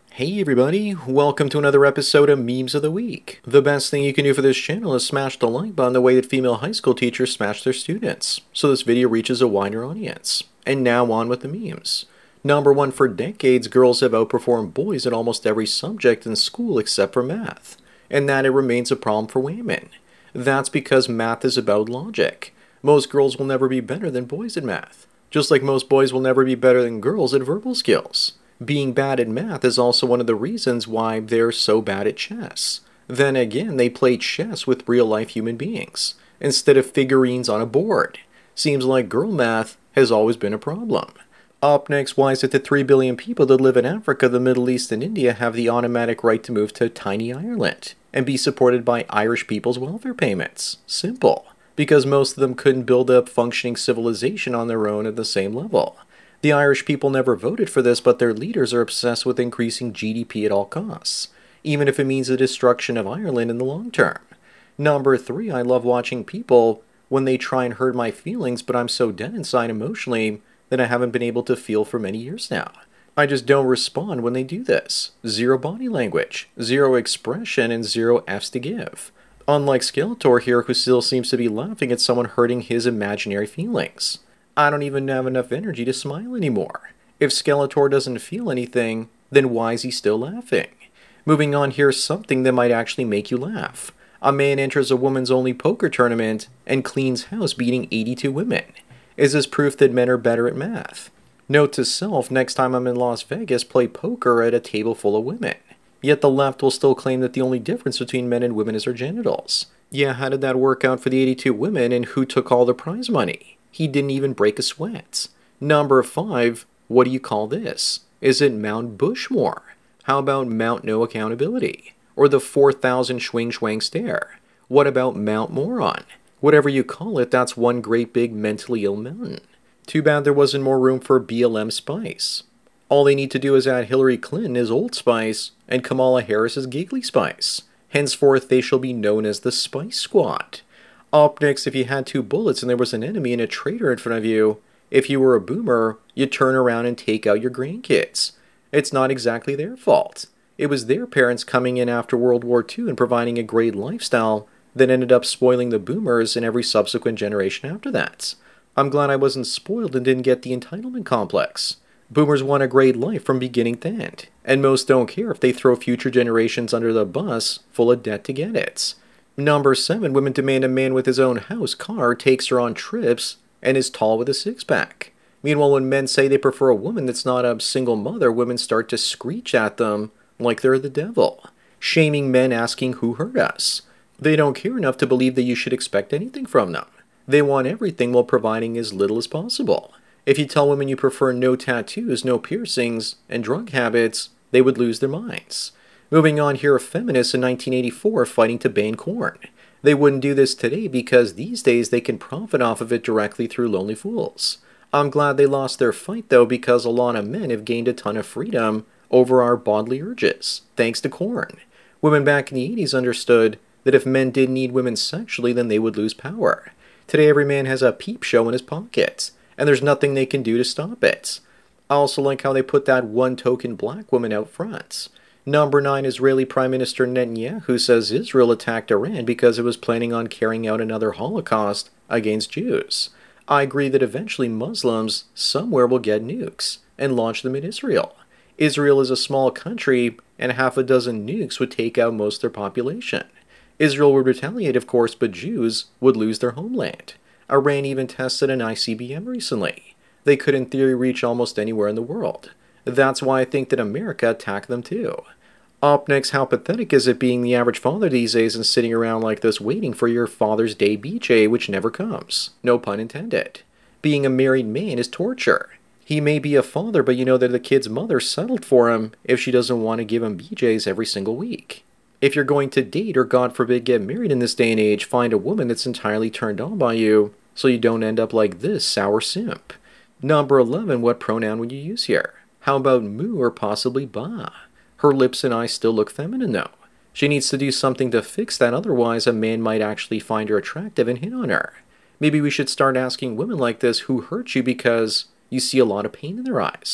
Hey everybody, welcome to another episode of Memes of the Week. The best thing you can do for this channel is smash the like button the way that female high school teachers smash their students, so this video reaches a wider audience. And now on with the memes. Number one, for decades, girls have outperformed boys in almost every subject in school except for math, and that it remains a problem for women. That's because math is about logic. Most girls will never be better than boys at math, just like most boys will never be better than girls at verbal skills. Being bad at math is also one of the reasons why they're so bad at chess. Then again, they play chess with real-life human beings, instead of figurines on a board. Seems like girl math has always been a problem. Up next, why is it that 3 billion people that live in Africa, the Middle East, and India have the automatic right to move to tiny Ireland and be supported by Irish people's welfare payments? Simple. Because most of them couldn't build up functioning civilization on their own at the same level. The Irish people never voted for this, but their leaders are obsessed with increasing GDP at all costs, even if it means the destruction of Ireland in the long term. Number three, I love watching people when they try and hurt my feelings, but I'm so dead inside emotionally that I haven't been able to feel for many years now. I just don't respond when they do this. Zero body language, zero expression, and zero F's to give. Unlike Skeletor here, who still seems to be laughing at someone hurting his imaginary feelings. I don't even have enough energy to smile anymore. If Skeletor doesn't feel anything, then why is he still laughing? Moving on, here's something that might actually make you laugh. A man enters a woman's only poker tournament and cleans house beating 82 women. Is this proof that men are better at math? Note to self, next time I'm in Las Vegas, play poker at a table full of women. Yet the left will still claim that the only difference between men and women is our genitals. Yeah, how did that work out for the 82 women, and who took all the prize money? He didn't even break a sweat. Number 5, what do you call this? Is it Mount Bushmore? How about Mount No Accountability? Or the 4,000 Schwing Schwang Stare? What about Mount Moron? Whatever you call it, that's one great big mentally ill mountain. Too bad there wasn't more room for BLM Spice. All they need to do is add Hillary Clinton as Old Spice and Kamala Harris as Giggly Spice. Henceforth, they shall be known as the Spice Squad. Up next, if you had 2 bullets and there was an enemy and a traitor in front of you, if you were a boomer, you'd turn around and take out your grandkids. It's not exactly their fault. It was their parents coming in after World War II and providing a great lifestyle that ended up spoiling the boomers and every subsequent generation after that. I'm glad I wasn't spoiled and didn't get the entitlement complex. Boomers want a great life from beginning to end, and most don't care if they throw future generations under the bus full of debt to get it. Number 7, women demand a man with his own house, car, takes her on trips, and is tall with a six-pack. Meanwhile, when men say they prefer a woman that's not a single mother, women start to screech at them like they're the devil, shaming men asking who hurt us. They don't care enough to believe that you should expect anything from them. They want everything while providing as little as possible. If you tell women you prefer no tattoos, no piercings, and drug habits, they would lose their minds. Moving on, here are feminists in 1984 fighting to ban corn. They wouldn't do this today because these days they can profit off of it directly through Lonely Fools. I'm glad they lost their fight though, because a lot of men have gained a ton of freedom over our bodily urges, thanks to corn. Women back in the 80s understood that if men didn't need women sexually, then they would lose power. Today every man has a peep show in his pocket, and there's nothing they can do to stop it. I also like how they put that one token black woman out front. Number 9, Israeli Prime Minister Netanyahu says Israel attacked Iran because it was planning on carrying out another Holocaust against Jews. I agree that eventually Muslims somewhere will get nukes and launch them in Israel. Israel is a small country, and half a dozen nukes would take out most of their population. Israel would retaliate, of course, but Jews would lose their homeland. Iran even tested an ICBM recently. They could in theory reach almost anywhere in the world. That's why I think that America attacked them too. Up next, how pathetic is it being the average father these days and sitting around like this waiting for your Father's Day BJ, which never comes. No pun intended. Being a married man is torture. He may be a father, but you know that the kid's mother settled for him if she doesn't want to give him BJs every single week. If you're going to date or God forbid get married in this day and age, find a woman that's entirely turned on by you so you don't end up like this sour simp. Number 11, what pronoun would you use here? How about moo or possibly ba? Her lips and eyes still look feminine though. She needs to do something to fix that, otherwise a man might actually find her attractive and hit on her. Maybe we should start asking women like this who hurt you because you see a lot of pain in their eyes.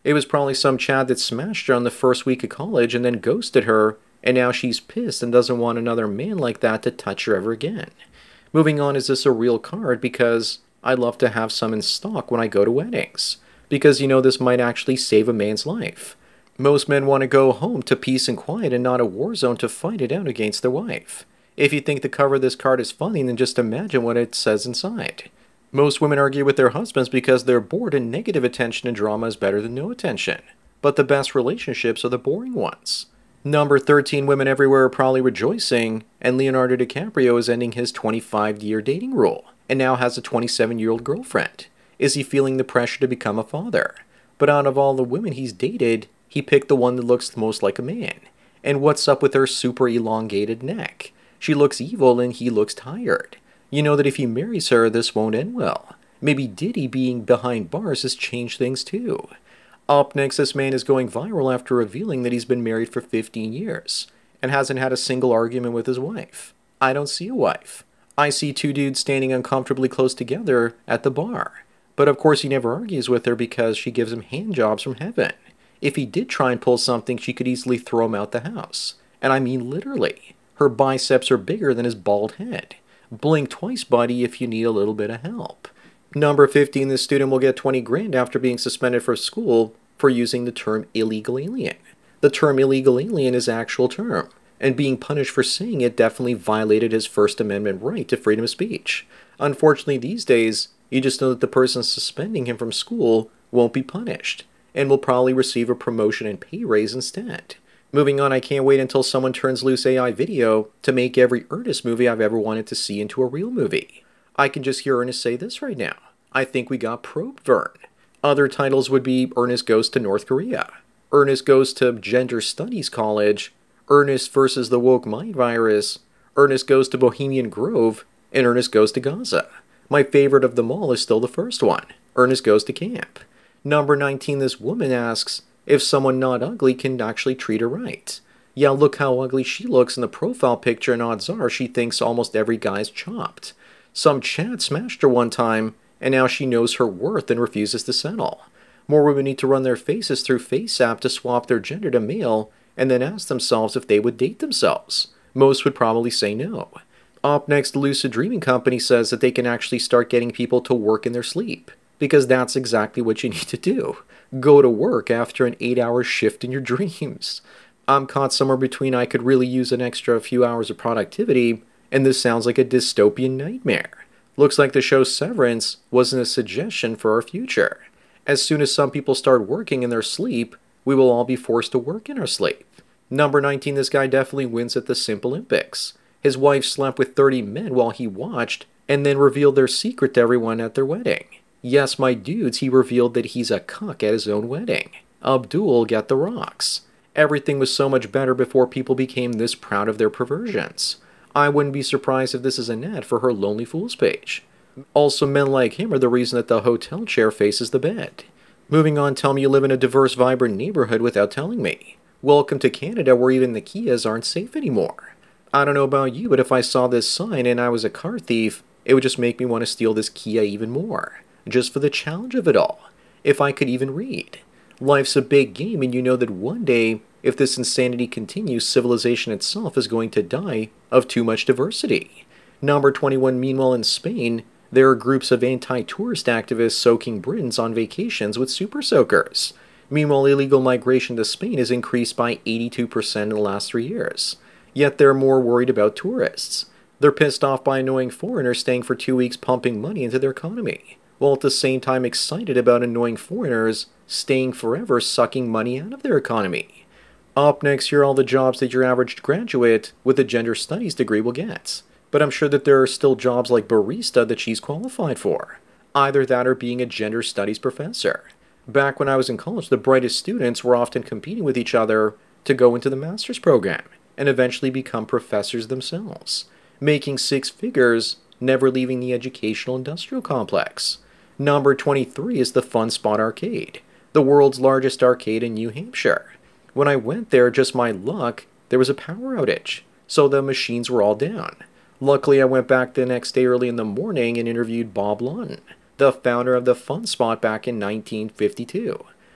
It was probably some Chad that smashed her on the first week of college and then ghosted her, and now she's pissed and doesn't want another man like that to touch her ever again. Moving on, is this a real card? Because I'd love to have some in stock when I go to weddings. Because this might actually save a man's life. Most men want to go home to peace and quiet and not a war zone to fight it out against their wife. If you think the cover of this card is funny, then just imagine what it says inside. Most women argue with their husbands because they're bored and negative attention and drama is better than no attention. But the best relationships are the boring ones. Number 13, women everywhere are probably rejoicing, and Leonardo DiCaprio is ending his 25-year dating rule, and now has a 27-year-old girlfriend. Is he feeling the pressure to become a father? But out of all the women he's dated, he picked the one that looks the most like a man. And what's up with her super elongated neck? She looks evil and he looks tired. You know that if he marries her, this won't end well. Maybe Diddy being behind bars has changed things too. Up next, this man is going viral after revealing that he's been married for 15 years and hasn't had a single argument with his wife. I don't see a wife. I see two dudes standing uncomfortably close together at the bar. But of course he never argues with her because she gives him handjobs from heaven. If he did try and pull something, she could easily throw him out the house. And I mean literally. Her biceps are bigger than his bald head. Blink twice, buddy, if you need a little bit of help. Number 15, this student will get 20 grand after being suspended from school for using the term illegal alien. The term illegal alien is an actual term, and being punished for saying it definitely violated his First Amendment right to freedom of speech. Unfortunately, these days, you just know that the person suspending him from school won't be punished, and will probably receive a promotion and pay raise instead. Moving on, I can't wait until someone turns loose AI video to make every Ernest movie I've ever wanted to see into a real movie. I can just hear Ernest say this right now. I think we got Probe Vern. Other titles would be Ernest Goes to North Korea, Ernest Goes to Gender Studies College, Ernest versus the Woke Mind Virus, Ernest Goes to Bohemian Grove, and Ernest Goes to Gaza. My favorite of them all is still the first one, Ernest Goes to Camp. Number 19, this woman asks if someone not ugly can actually treat her right. Yeah, look how ugly she looks in the profile picture, and odds are she thinks almost every guy's chopped. Some Chad smashed her one time, and now she knows her worth and refuses to settle. More women need to run their faces through FaceApp to swap their gender to male, and then ask themselves if they would date themselves. Most would probably say no. Up next, Lucid Dreaming Company says that they can actually start getting people to work in their sleep, because that's exactly what you need to do. Go to work after an 8-hour shift in your dreams. I'm caught somewhere between I could really use an extra few hours of productivity, and this sounds like a dystopian nightmare. Looks like the show Severance wasn't a suggestion for our future. As soon as some people start working in their sleep, we will all be forced to work in our sleep. Number 19, this guy definitely wins at the Simple Olympics. His wife slept with 30 men while he watched, and then revealed their secret to everyone at their wedding. Yes, my dudes, he revealed that he's a cuck at his own wedding. Abdul got the rocks. Everything was so much better before people became this proud of their perversions. I wouldn't be surprised if this is an ad for her Lonely Fools page. Also, men like him are the reason that the hotel chair faces the bed. Moving on, tell me you live in a diverse, vibrant neighborhood without telling me. Welcome to Canada, where even the Kias aren't safe anymore. I don't know about you, but if I saw this sign and I was a car thief, it would just make me want to steal this Kia even more. Just for the challenge of it all. If I could even read. Life's a big game, and you know that one day, if this insanity continues, civilization itself is going to die of too much diversity. Number 21, meanwhile in Spain, there are groups of anti-tourist activists soaking Britons on vacations with super soakers. Meanwhile, illegal migration to Spain has increased by 82% in the last 3 years. Yet they're more worried about tourists. They're pissed off by annoying foreigners staying for 2 weeks pumping money into their economy, while at the same time excited about annoying foreigners staying forever sucking money out of their economy. Up next, here are all the jobs that your average graduate with a gender studies degree will get. But I'm sure that there are still jobs like barista that she's qualified for. Either that or being a gender studies professor. Back when I was in college, the brightest students were often competing with each other to go into the master's program and eventually become professors themselves, making 6 figures, never leaving the educational industrial complex. Number 23 is the Fun Spot Arcade, the world's largest arcade in New Hampshire. When I went there, just my luck, there was a power outage, so the machines were all down. Luckily, I went back the next day early in the morning and interviewed Bob Lawton, the founder of the Fun Spot back in 1952.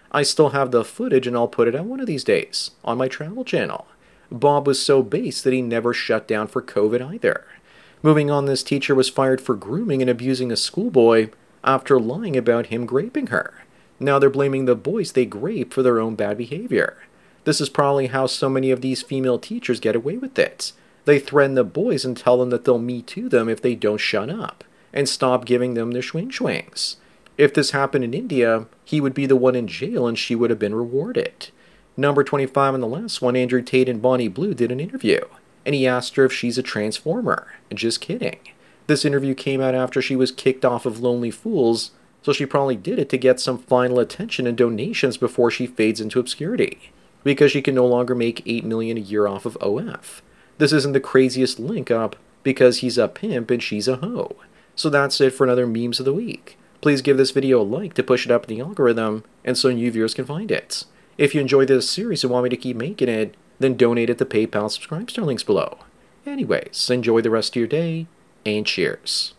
I still have the footage and I'll put it out one of these days on my travel channel. Bob was so based that he never shut down for COVID either. Moving on, this teacher was fired for grooming and abusing a schoolboy after lying about him raping her. Now they're blaming the boys they grape for their own bad behavior. This is probably how so many of these female teachers get away with it. They threaten the boys and tell them that they'll Me Too them if they don't shut up and stop giving them their swings. If this happened in India, he would be the one in jail and she would have been rewarded. Number 25 on the last one, Andrew Tate and Bonnie Blue did an interview, and he asked her if she's a transformer. Just kidding. This interview came out after she was kicked off of Lonely Fools, so she probably did it to get some final attention and donations before she fades into obscurity, because she can no longer make $8 million a year off of OF. This isn't the craziest link up, because he's a pimp and she's a hoe. So that's it for another Memes of the Week. Please give this video a like to push it up in the algorithm, and so new viewers can find it. If you enjoy this series and want me to keep making it, then donate at the PayPal subscribe star links below. Anyways, enjoy the rest of your day, and cheers.